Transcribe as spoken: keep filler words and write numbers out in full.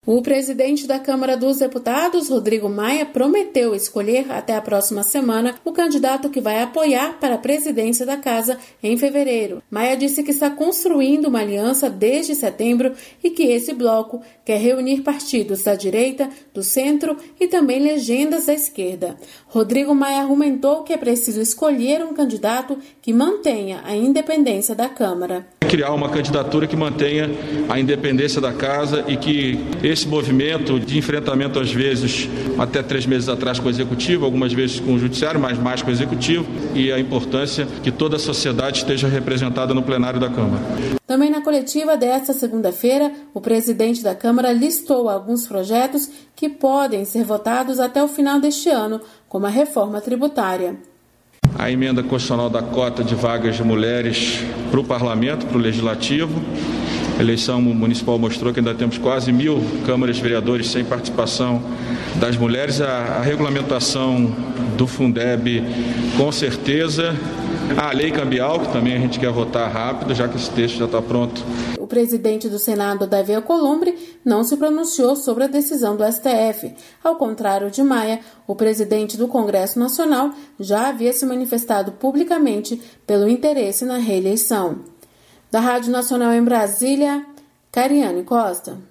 O presidente da Câmara dos Deputados, Rodrigo Maia, prometeu escolher até a próxima semana o candidato que vai apoiar para a presidência da Casa em fevereiro. Maia disse que está construindo uma aliança desde setembro e que esse bloco quer reunir partidos da direita, do centro e também legendas da esquerda. Rodrigo Maia argumentou que é preciso escolher um candidato que mantenha a independência da Câmara. Criar uma candidatura que mantenha a independência da Casa e que esse movimento de enfrentamento, às vezes, até três meses atrás com o Executivo, algumas vezes com o Judiciário, mas mais com o Executivo, e a importância que toda a sociedade esteja representada no plenário da Câmara. Também na coletiva desta segunda-feira, o presidente da Câmara listou alguns projetos que podem ser votados até o final deste ano, como a reforma tributária. A emenda constitucional da cota de vagas de mulheres para o Parlamento, para o Legislativo. A eleição municipal mostrou que ainda temos quase mil câmaras de vereadores sem participação das mulheres. A, a regulamentação do Fundeb, com certeza. A lei cambial, que também a gente quer votar rápido, já que esse texto já está pronto. O presidente do Senado, Davi Alcolumbre, não se pronunciou sobre a decisão do S T F. Ao contrário de Maia, o presidente do Congresso Nacional já havia se manifestado publicamente pelo interesse na reeleição. Da Rádio Nacional em Brasília, Cariane Costa.